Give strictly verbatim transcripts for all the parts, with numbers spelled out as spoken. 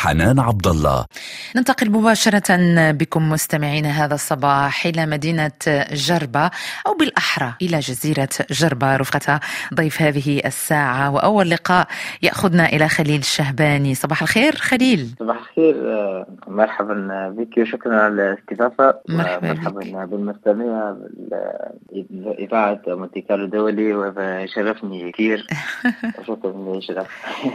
حنان عبد الله. ننتقل مباشرة بكم مستمعين هذا الصباح إلى مدينة جربة، أو بالأحرى إلى جزيرة جربة، رفقة ضيف هذه الساعة. وأول لقاء يأخذنا إلى خليل الشهباني. صباح الخير خليل. صباح الخير، مرحبا بك وشكرا على الاستضافة. مرحبا ومرحبا بالمستمعين بإذاعة مونتي كارلو الدولي، وشرفني كثير. شكرا لك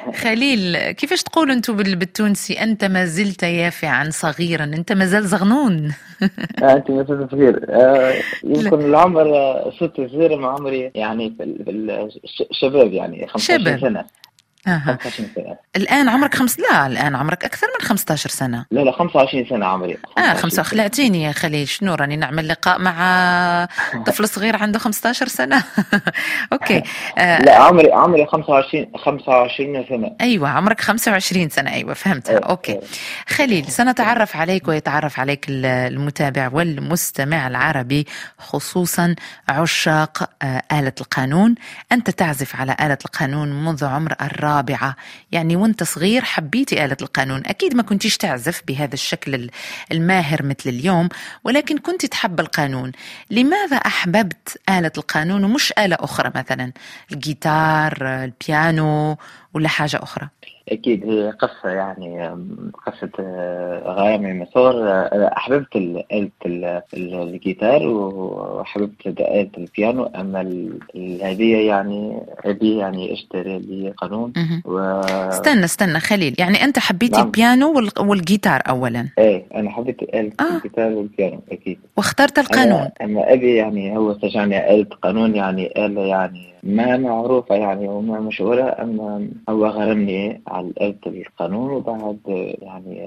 خليل، كيفاش تقولوا أنتم بالتونسي أنت ما زلت يافعا صغيرا، أنت ما زال زغنون؟ أنت ما زلت صغير. يمكن العمر ست صغير مع عمري، يعني في الشباب، يعني خمسة عشر سنة. أه. خمسة وعشرين سنة. الآن عمرك خمس لا الآن عمرك أكثر من خمسة عشر سنة. لا لا خمسة وعشرين سنة عمري. آه خمسة. خلعتيني يا خليل، شنو راني نعمل لقاء مع طفل صغير عنده خمسة عشر سنة؟ أوكي. آه لا عمري عمري خمسة وعشرين خمسة وعشرين سنة. أيوة عمرك خمسة وعشرين سنة. أيوة فهمتها. أوكي خليل، سنتعرف عليك ويتعرف عليك المتابع والمستمع العربي، خصوصا عشاق آلة القانون. أنت تعزف على آلة القانون منذ عمر الرابعة، يعني وانت صغير حبيتي آلة القانون. أكيد ما كنتيش تعزف بهذا الشكل الماهر مثل اليوم، ولكن كنت تحب القانون. لماذا أحببت آلة القانون ومش آلة أخرى، مثلا الجيتار، البيانو، ولا حاجة أخرى؟ أكيد هي قصة، يعني قصة غرامي مسار. أحببت آلة الجيتار وحببت آلة البيانو، أما الهدية يعني أبي يعني اشتري لي قانون. و... استنى استنى خليل، يعني أنت حبيت نعم. البيانو والجيتار أولا؟ إيه أنا حبيت آلة آه. الجيتار والبيانو أكيد. واخترت القانون؟ أما أبي يعني هو سجعني آلة قانون، يعني آلة يعني ما معروفة يعني وما مشهورة، أما هو غرمني على آلة القانون، وبعد يعني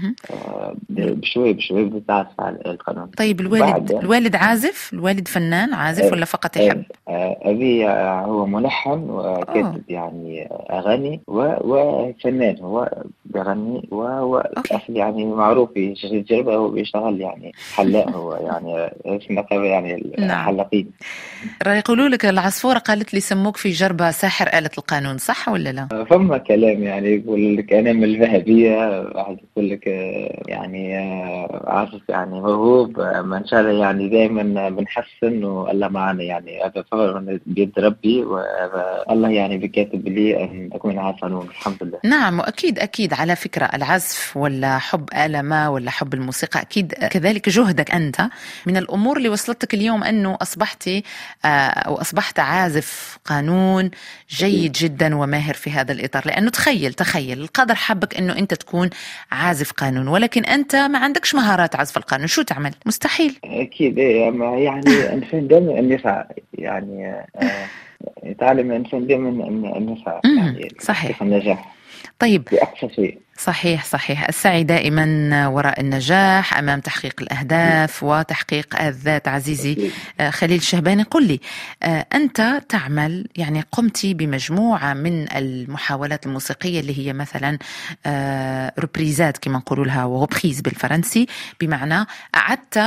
آه بشوي بشوي بتعرف على آلة القانون. طيب الوالد الوالد عازف؟ الوالد فنان عازف آه ولا فقط يحب؟ آه أبي هو ملحن وكاتب يعني أغاني وفنان، هو بيغني وهو أصل يعني معروف في جزيرة جربة، هو بيشتغل يعني حلاق، هو يعني اسمه يعني الحلاقين. راه يقولوا لك العصفورة قالت لي سموك في جربة ساحر آلة القانون، صح ولا لا؟ فما كلام يعني يقول لك أنا من الذهبية، واحد يقول لك يعني عارف يعني موهوب، ما إن شاء الله يعني دائما بنحسن والله معنا، يعني هذا فضل بيد ربي، وهذا الله يعني بكاتب لي أن أكون على القانون الحمد لله. نعم، وأكيد أكيد على فكرة العزف ولا حب آلة ما ولا حب الموسيقى أكيد كذلك جهدك أنت من الأمور اللي وصلتك اليوم أنه أصبحتي أو أصبحت عازف قانون جيد جدا وماهر في هذا الإطار. لأنه تخيل تخيل القدر حبك أنه أنت تكون عازف قانون، ولكن أنت ما عندكش مهارات عزف القانون، شو تعمل؟ مستحيل. أكيد إيه، أما يعني إنسان دائما أن يسعى، يعني آه يتعلم الإنسان دائما أن يسعى يعني صحيح النجاح. طيب بأقصى شيء. صحيح صحيح. السعي دائما وراء النجاح أمام تحقيق الأهداف وتحقيق الذات. عزيزي خليل الشهباني، قل لي أنت تعمل، يعني قمتي بمجموعة من المحاولات الموسيقية اللي هي مثلا روبريزات كما نقولوا لها، وغبخيز بالفرنسي، بمعنى أعدت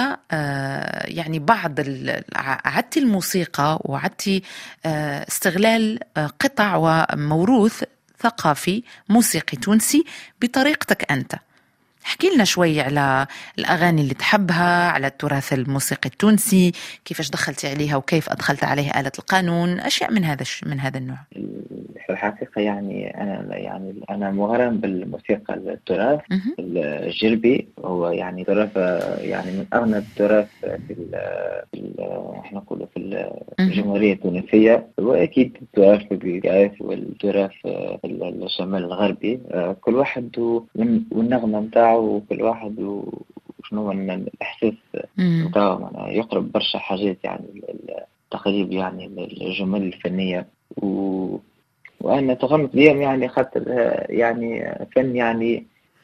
يعني بعض أعدت الموسيقى وأعدت استغلال قطع وموروث ثقافي موسيقي تونسي بطريقتك أنت. احكي لنا شوي على الأغاني اللي تحبها، على التراث الموسيقي التونسي، كيفاش دخلتي عليها وكيف أدخلت عليه آلة القانون، أشياء من هذا من هذا النوع. في الحقيقة يعني أنا يعني أنا مغرم بالموسيقى التراث الجربي، هو يعني تراث يعني من أغنى التراث في احنا نقوله في الجمهورية التونسية، وأكيد التراث الجاف والتراث في الشمال الغربي، كل واحد والنغمة متاعه، وكل واحد وشنو الإحساس متاعه، يقرب برشا حاجات يعني تقريب يعني الجمل الفنية، و وأنا تغمت بيهم يعني خاطر يعني فن يعني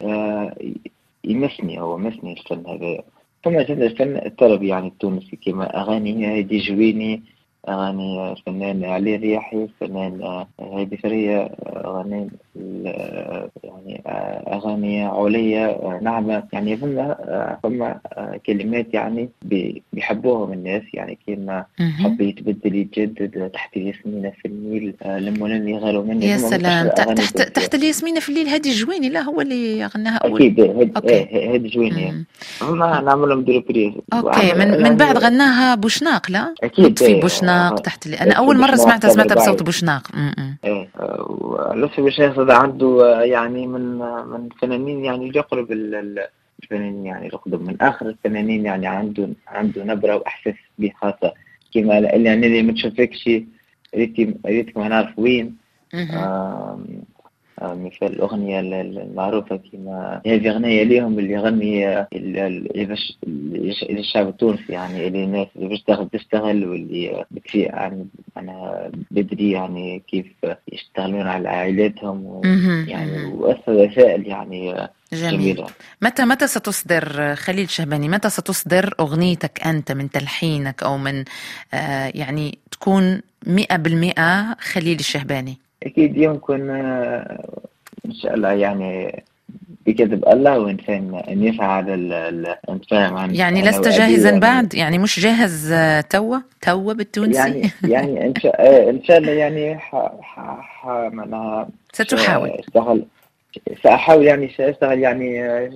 يمسني، هو مسني الفن هذا. ثم جد الفن الطربي يعني التونسي، كما أغاني هيدي جويني، أغاني الفنان علي رياحي، الفنان هيدي فرية، أغاني يعني أغاني عليا ناعمة، يعني فما فما كلمات يعني بيحبوهم الناس، يعني كيما حب يتبدل يتجدد، تحت الياسمينة في النيل لما لن يغيروا مني. يا سلام، تحت تحت الياسمينة في الليل، هذه جويني، لا هو اللي غناها أول. أكيد هذه جويني، هما نعملهم ديربريز. أوكي، من يعني من بعد غناها بوشناق، لا أكيد في بوشناق تحت اللي... أنا أول مرة سمعتها سمعتها بصوت بوشناق. إيه، لطفي بوشناق هذا عنده يعني من من فنانين يعني يقرب الفنانين، يعني يقرب من آخر الفنانين، يعني عنده عنده نبرة وإحساس به خاصة، كما اللي يعني اللي ما تشوفكش ريتي ريتك ما نعرف وين. مثل الأغنية المعروفة كما هذه أغنية ليهم اللي يغني للشعب التونسي، يعني اللي الناس اللي بتشتغل تشتغل واللي بتفي يعني أنا بدري يعني كيف يشتغلون على عائلاتهم يعني وأثر رسائل يعني جميل. جميلة. متى متى ستصدر خليل شهباني، متى ستصدر أغنيتك أنت من تلحينك أو من آه يعني تكون مئة بالمئة خليل الشهباني؟ أكيد يمكن إن شاء الله، يعني بكذب الله وإنسان أن يسعى الانتفاهم عن يعني لست جاهزا يعني بعد، يعني مش جاهز توا توا بالتونسي يعني يعني إن شاء إن شاء الله يعني ح ح ح منها ستحاول أشتغل سأحاول يعني سأشتغل يعني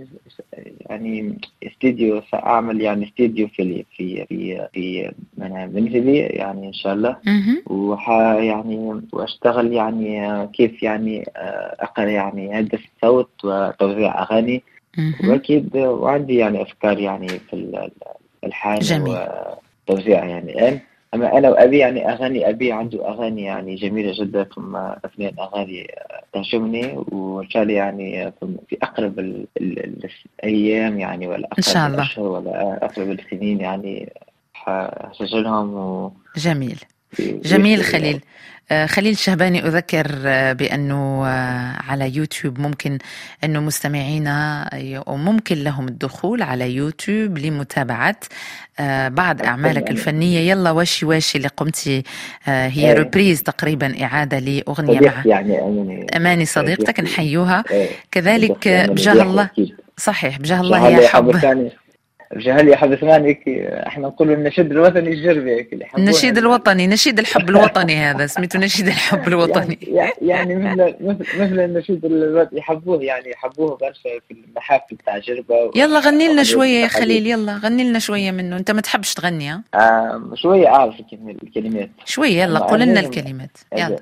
يعني استديو، سأعمل يعني استديو في في في في منزلي يعني إن شاء الله، وح يعني وأشتغل يعني كيف يعني أقرأ يعني هندسة صوت وتوزيع أغاني، وأكيد وعندي يعني أفكار يعني في الحان وتوزيع يعني الآن. أما أنا وأبي يعني أغاني أبي عنده أغاني يعني جميلة جدا، ثم أثنين أغاني تعجبني، وإن شاء الله يعني في أقرب الأيام يعني ولا أقرب الأشهر ولا أقرب السنين يعني حسجلهم و... جميل جميل. خليل خليل شهباني، أذكر بأنه على يوتيوب ممكن أنه مستمعينا وممكن لهم الدخول على يوتيوب لمتابعة بعض أعمالك الفنية. يلا واشي واشي اللي قمتي هي ريبريز تقريبا إعادة لأغنية مع يعني أماني صديقتك، نحيوها كذلك بجاه الله. صحيح بجاه الله يا حب جهل يا حب ثمانك، احنا نقول النشيد الوطني الجربي، النشيد الوطني، نشيد الحب الوطني، هذا سميته نشيد الحب الوطني. يعني يعني مثل مثل النشيد الوطني يحبوه، يعني يحبوه برشا في المحافل تاع جربة. يلا غني لنا شويه يا خليل، يلا غني لنا شويه منه. انت ما تحبش تغني؟ ها آه شويه اعرف الكلمات شويه، يلا قول لنا الكلمات يلا.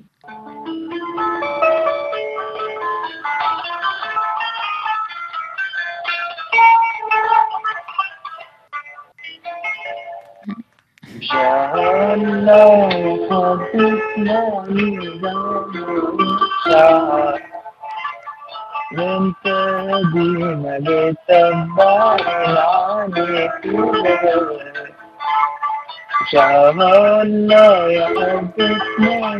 شعلنا حبتنا شعر من تدينا لتبع العالي شعلنا يا حبتنا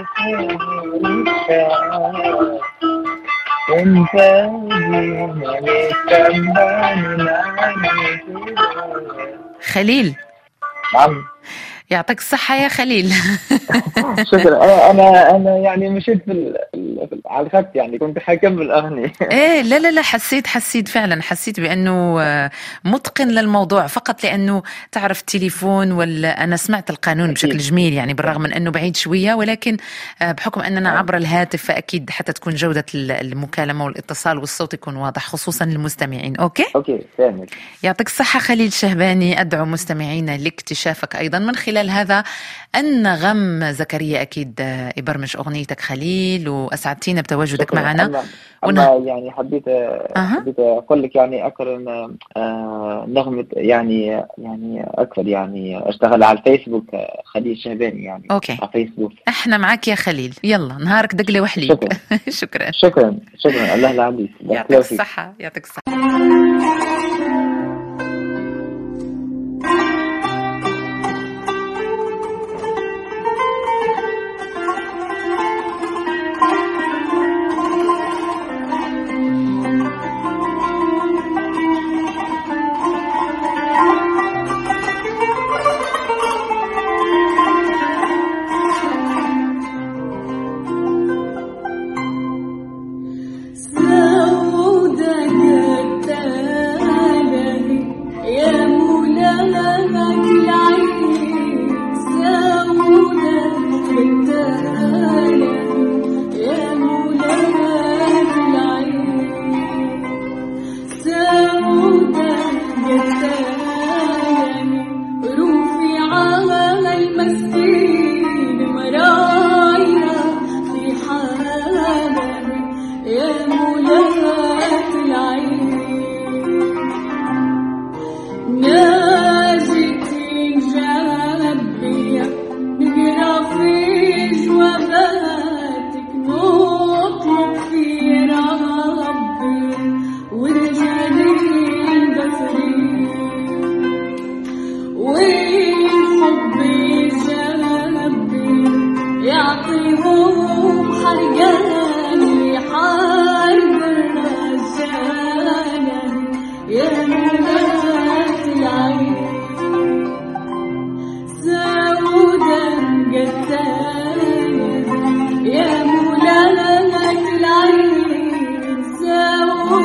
شعر من تدينا لتبع العالي. خليل نعم يعطيك الصحة يا خليل. شكرا. أنا أنا أنا يعني مشيت في على الخط، يعني كنت حكمل الأغنية. إيه لا لا لا حسيت حسيت فعلا حسيت بأنه متقن للموضوع، فقط لأنه تعرف التليفون، ولا أنا سمعت القانون بشكل جميل يعني بالرغم من أنه بعيد شوية، ولكن بحكم أننا عبر الهاتف فأكيد حتى تكون جودة المكالمة والاتصال والصوت يكون واضح خصوصا للمستمعين. أوكي أوكي فاهم. يعطيك الصحة خليل شهباني. أدعو مستمعينا لاكتشافك أيضا من خلال هذا النغم. زكريا أكيد يبرمج أغنيتك خليل، وأسعدتينا بتواجدك معنا. أما, أما يعني حبيت أه. حبيت أقول لك يعني أكثر آه نغمة يعني يعني أكثر يعني أشتغل على الفيسبوك خليل شهباني يعني. أوكي على فيسبوك. إحنا معك يا خليل، يلا نهارك دقلة وحليب. شكرا. شكرا شكرا شكرا الله يعافيك. يعطيك الصحة يعطيك الصحة.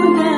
السماء